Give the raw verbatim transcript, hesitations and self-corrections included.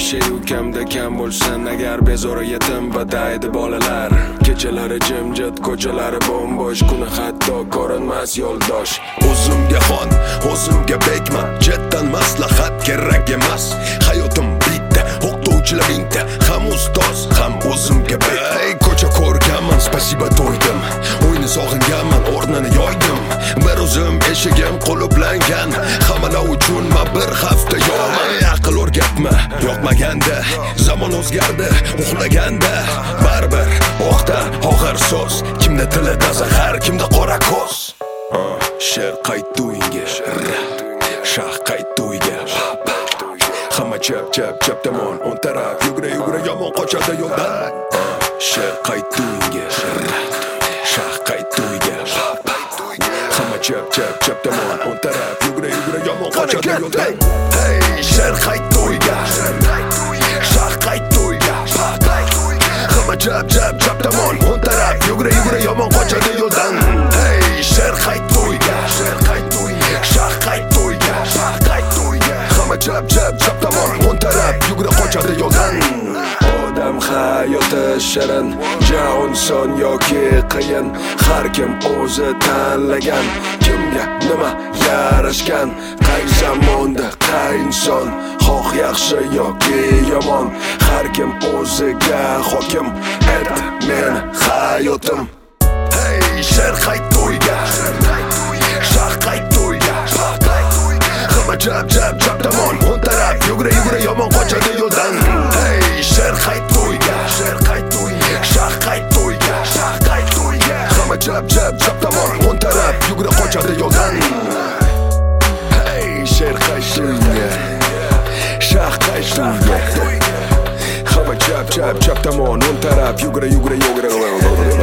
hamisha ukamda kam bo'lsin agar bezori yetim badaydi bolalar. Kechalari jimjit, ko'chalari bo'mbo'sh, kuni hatto ko'rinmas yo'ldosh. O'zimga xon, o'zimga bekman, chetdan maslahat kerak emas. Hayotim bitta, o'qituvchilar mingta, ham ustoz, ham o'zimga bekman. Ey ko'cha ko'rganman, spasiba to'ydim, o'yni sog'inganman, o'rnini yoydim. Bir o'zim eshigim qulublangan, hammalar uchun ma bir hafta yo'qman. Aql o'rgatma, yoqmaganda, zamon o'zgardi, uxlaganda baribir o'qda og'ir so'z, kimda tilida zahar, kimda qora ko'z. Sher qaytdi uyga, shah qaytdi uyga. Hamma chap chap chap tomon, o'n taraf yugura yugura yomon qochadi yo'ldan. Sher qaytdi uyga, shah qaytdi uyga. Hamma chap chap chap tomon, o'n taraf yugura yugura yomon qochadi yo'ldan. Hey, sher qaytdi uyga, shah qaytdi uyga. Hamma chap chap chap tomon, o'n taraf yugura yugura yomon qochadi yo'ldan. Hey, sher qaytdi uyga, shah qaytdi uyga. Hamma chap chap chap tomon, o'n taraf yugura qochadi yo'ldan. Odam hayoti shirin, jahon son yoki qiyin, har kim o'zi tanlagan, kimga nima yarashgan, qay zamonda qay inson, xoh yaxshi yoki yomon, har kim o'ziga hokim etdi meni hayotim. Hey, sher qaytdi uyga, shah qaytdi uyga. Hamma chap chap chap tomon, o'n taraf yugura yugura yomon qochadi yo'ldan. Hey, sher qaytdi uyga, shah qaytdi uyga. Hamma chap chap chap tomon, o'n taraf yugura qochadi yo'ldan. Hey, sher qaytdi uyga, shah qaytdi uyga. Hamma chap chap chap tomon, o'n taraf yugura yugura yugura.